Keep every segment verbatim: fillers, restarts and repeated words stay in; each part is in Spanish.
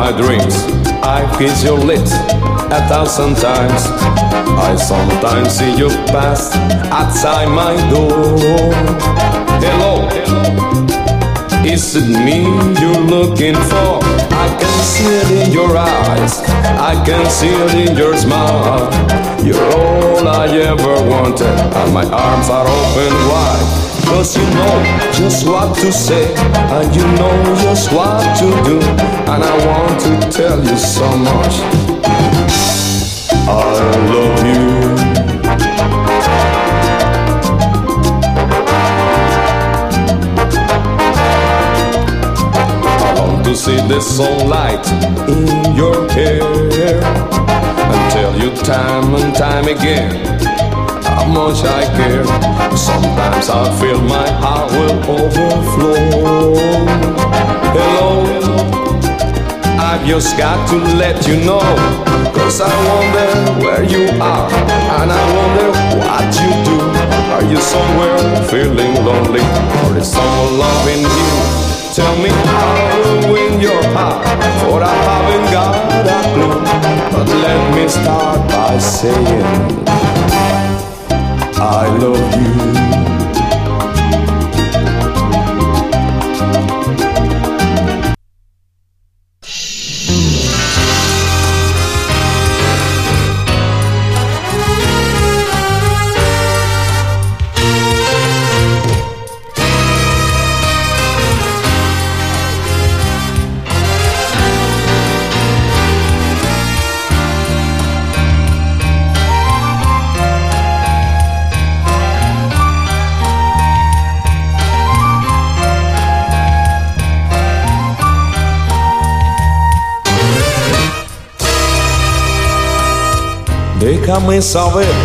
my dreams. I kiss your lips a thousand times. I sometimes see you pass outside my door. Hello, is it me you're looking for? I can see it in your eyes, I can see it in your smile. You're all I ever wanted, and my arms are open wide. Cause you know just what to say, and you know just what to do, and I want to tell you so much. I love you. I long to see the sunlight in your hair, and tell you time and time again how much I care. Sometimes I feel my heart will overflow. Hello, I just got to let you know, cause I wonder where you are, and I wonder what you do. Are you somewhere feeling lonely, or is someone loving you? Tell me how to win your heart, for I haven't got a clue. But let me start by saying I love you. Déjame saber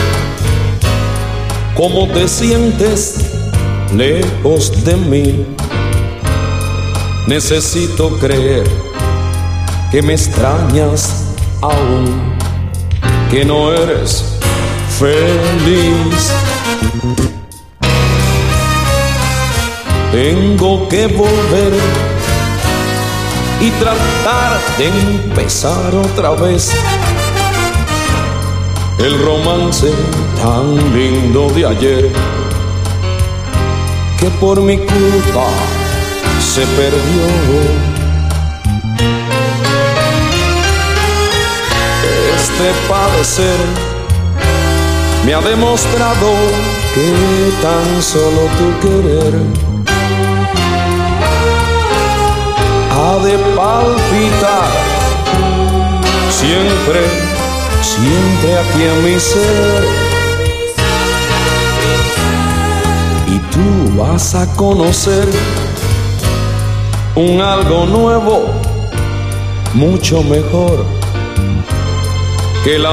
cómo te sientes lejos de mí. Necesito creer que me extrañas aún, que no eres feliz. Tengo que volver y tratar de empezar otra vez el romance tan lindo de ayer, que por mi culpa se perdió. Este padecer me ha demostrado que tan solo tu querer ha de palpitar siempre, siempre aquí en mi ser. Y tú vas a conocer un algo nuevo, mucho mejor que la